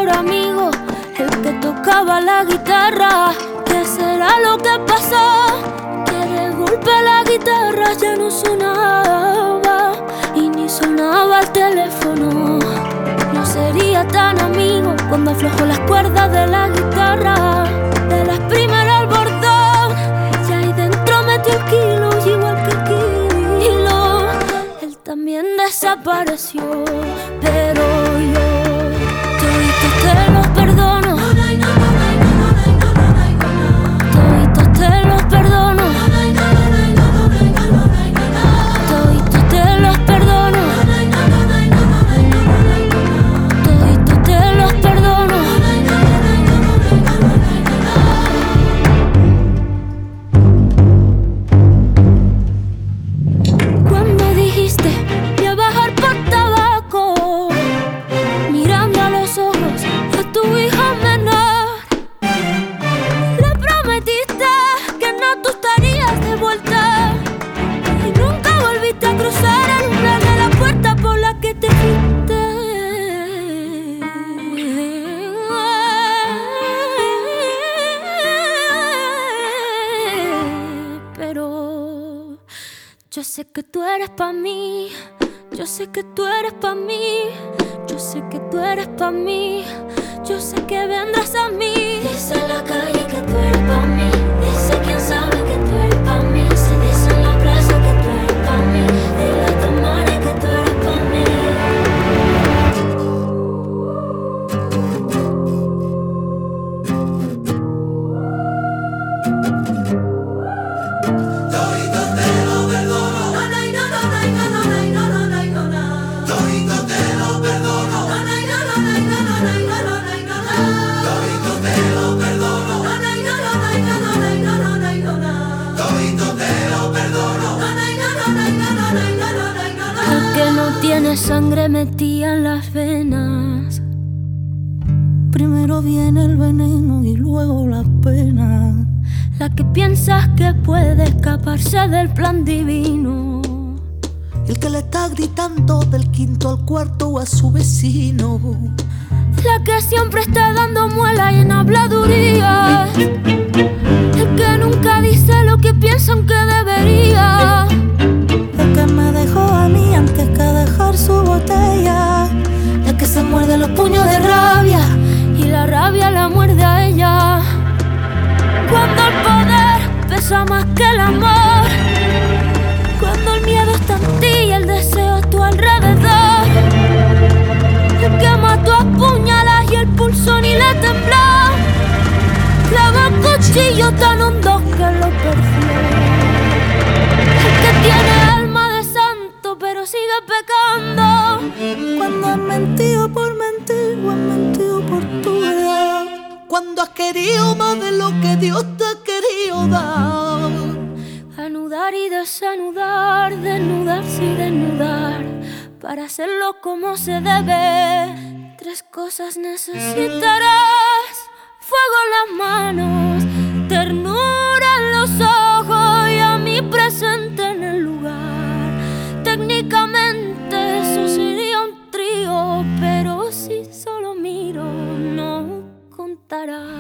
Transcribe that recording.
mejor amigo, el que tocaba la guitarra. ¿Qué será lo que pasó? Que de golpe la guitarra ya no sonaba y ni sonaba el teléfono. No sería tan amigo cuando aflojó las cuerdas de la guitarra. De las primeras al bordón, y ahí dentro metió el kilo, y igual que el kilo, él también desapareció. Pero yo toditos te los perdono, toditos te los perdono, toditos te los perdono, toditos te los perdono. Cuando dijiste voy a bajar por tabaco, mirando a los ojos a tu hijo menor, le prometiste que no tú estarías de vuelta y nunca volviste a cruzar el umbral de la puerta por la que te fuiste. Pero yo sé que tú eres pa' mí, yo sé que tú eres pa' mí, yo sé que tú eres pa' mí, yo sé que vendrás a mí. Dice la calle que tú eres pa' mí, dice quien sabe que tú eres pa' mí, se dice en la plaza que tú eres pa' mí, dile a tu madre que tú eres pa' mí. El que no tiene sangre metida en las venas, Primero viene el veneno y luego la pena. la que piensas que puede escaparse del plan divino, El que le está gritando del quinto al cuarto a su vecino. la que siempre está dando muela y en habladuría, el que nunca dice lo que piensa aunque debería, El que me dejó a mí antes que dejar su botella. el que se muerde los puños de rabia y la rabia la muerde a ella. Cuando el poder pesa más que el amor, cuando el miedo está en ti y el deseo a tu alrededor, el que mató a puñalas y el pulso ni le tembló, clava cuchillo tan hondo que lo perdió. El que tiene alma de santo pero sigue pecando, Cuando has mentido por mentir o has mentido por tu verdad. Cuando has querido más de lo que Dios te ha querido dar. anudar y desanudar, desnudarse y desnudar, para hacerlo como se debe. Tres cosas necesitarás: fuego en las manos, ternura en los ojos y a mí presente en el lugar. Técnicamente eso sería un trío, pero si solo miro no contará.